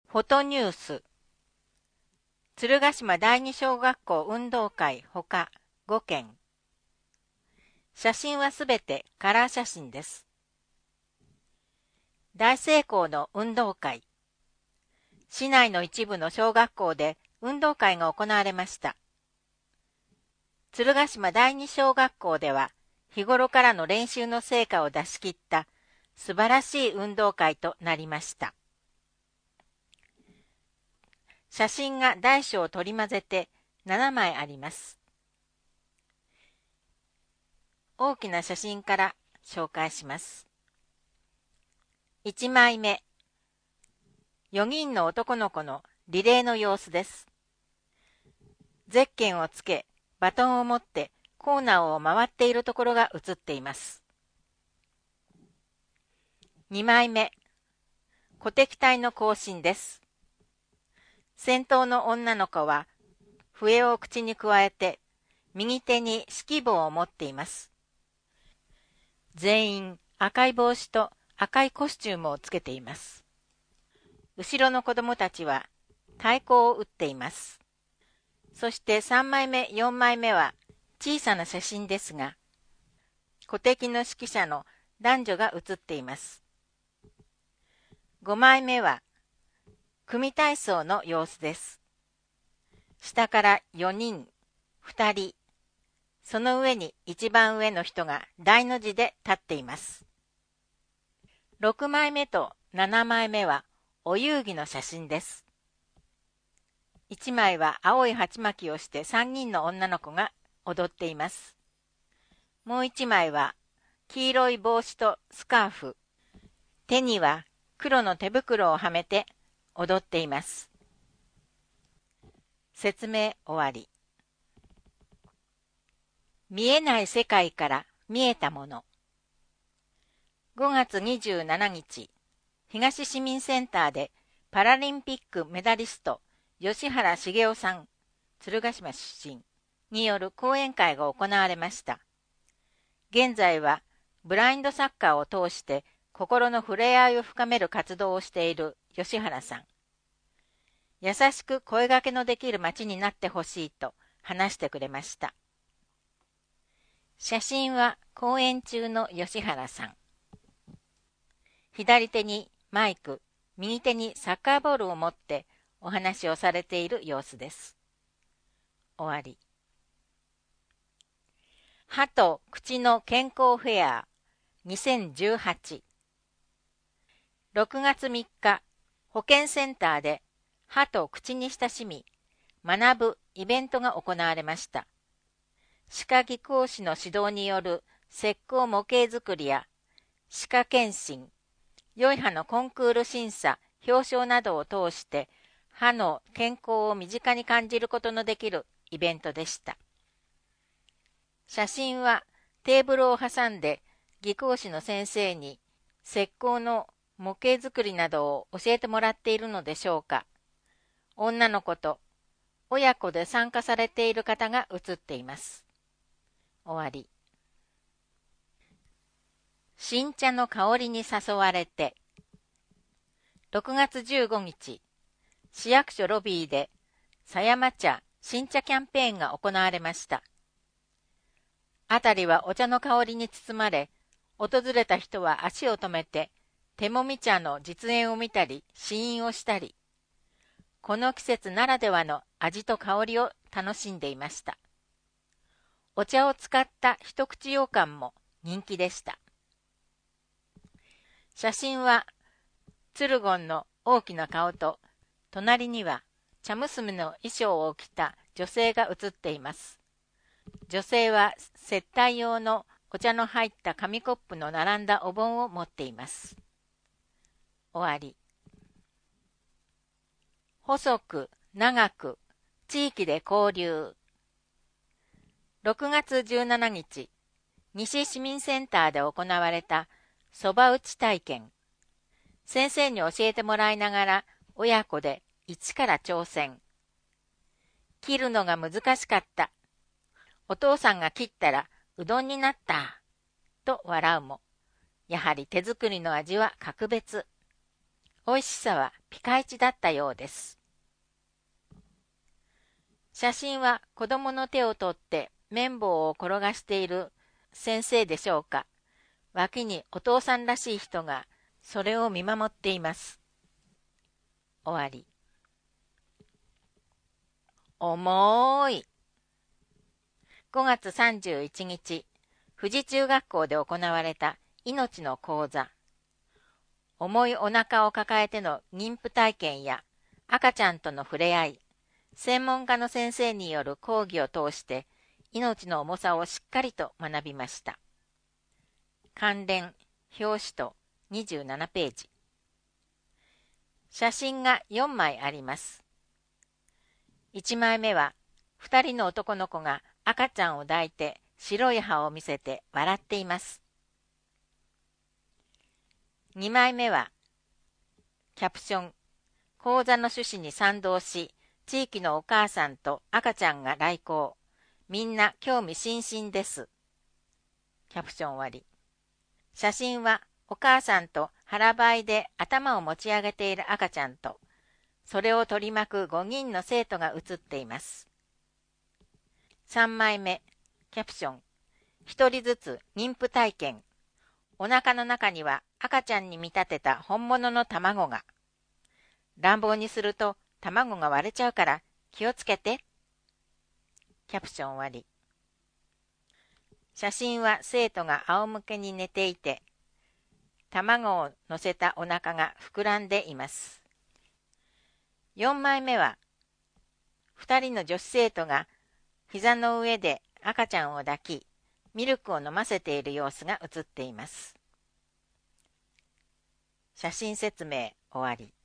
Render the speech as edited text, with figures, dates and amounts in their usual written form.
フォトニュース。鶴ヶ島第二小学校運動会ほか5件。写真はすべてカラー写真です。大成功の運動会。市内の一部の小学校で運動会が行われました。鶴ヶ島第二小学校では日頃からの練習の成果を出し切った素晴らしい運動会となりました。写真が大小取り混ぜて7枚あります。大きな写真から紹介します。1枚目。4人の男の子のリレーの様子です。ゼッケンをつけ、バトンを持ってコーナーを回っているところが写っています。2枚目。鼓笛隊の行進です。先頭の女の子は笛を口にくわえて右手に指揮棒を持っています。全員赤い帽子と赤いコスチュームをつけています。後ろの子供たちは太鼓を打っています。そして3枚目、4枚目は小さな写真ですが、鼓笛の指揮者の男女が写っています。5枚目は組体操の様子です。下から4人、2人、その上に一番上の人が大の字で立っています。6枚目と7枚目はお遊戯の写真です。1枚は青い鉢巻きをして3人の女の子が踊っています。もう1枚は黄色い帽子とスカーフ、手には黒の手袋をはめて踊っています。説明終わり。見えない世界から見えたもの。5月27日、東市民センターでパラリンピックメダリスト吉原茂雄さん、鶴ヶ島出身による講演会が行われました。現在はブラインドサッカーを通して心の触れ合いを深める活動をしている吉原さん。優しく声掛けのできる街になってほしいと話してくれました。写真は講演中の吉原さん。左手にマイク、右手にサッカーボールを持ってお話をされている様子です。終わり。歯と口の健康フェア2018。6月3日、保健センターで歯と口に親しみ、学ぶイベントが行われました。歯科技工士の指導による石膏模型作りや歯科検診、良い歯のコンクール審査、表彰などを通して歯の健康を身近に感じることのできるイベントでした。写真はテーブルを挟んで技工士の先生に石膏の模型作りなどを教えてもらっているのでしょうか。女の子と親子で参加されている方が写っています。終わり。新茶の香りに誘われて。6月15日、市役所ロビーで狭山茶新茶キャンペーンが行われました。あたりはお茶の香りに包まれ、訪れた人は足を止めて手もみ茶の実演を見たり試飲をしたり、この季節ならではの味と香りを楽しんでいました。お茶を使った一口羊羹も人気でした。写真はツルゴンの大きな顔と、隣には茶娘の衣装を着た女性が写っています。女性は接待用のお茶の入った紙コップの並んだお盆を持っています。終わり。細く、長く、地域で交流。6月17日、西市民センターで行われたそば打ち体験。先生に教えてもらいながら親子で一から挑戦。切るのが難しかった。お父さんが切ったらうどんになった。と笑うも、やはり手作りの味は格別。 美味しさはピカイチだったようです。写真は子供の手を取って綿棒を転がしている先生でしょうか。脇にお父さんらしい人がそれを見守っています。終わり。重い。5月31日、富士中学校で行われた命の講座。重いお腹を抱えての妊婦体験や赤ちゃんとの触れ合い、専門家の先生による講義を通して命の重さをしっかりと学びました。関連、表紙と27ページ。写真が4枚あります。1枚目は2人の男の子が赤ちゃんを抱いて白い歯を見せて笑っています。2枚目はキャプション、講座の趣旨に賛同し、地域のお母さんと赤ちゃんが来校。みんな興味津々です。キャプション終わり。写真はお母さんと腹ばいで頭を持ち上げている赤ちゃんと、それを取り巻く5人の生徒が写っています。3枚目、キャプション。1人ずつ妊婦体験。お腹の中には赤ちゃんに見立てた本物の卵が。乱暴にすると卵が割れちゃうから気をつけて。キャプション終わり。写真は生徒が仰向けに寝ていて、卵を乗せたお腹が膨らんでいます。4枚目は、2人の女子生徒が膝の上で赤ちゃんを抱き、ミルクを飲ませている様子が写っています。写真説明終わり。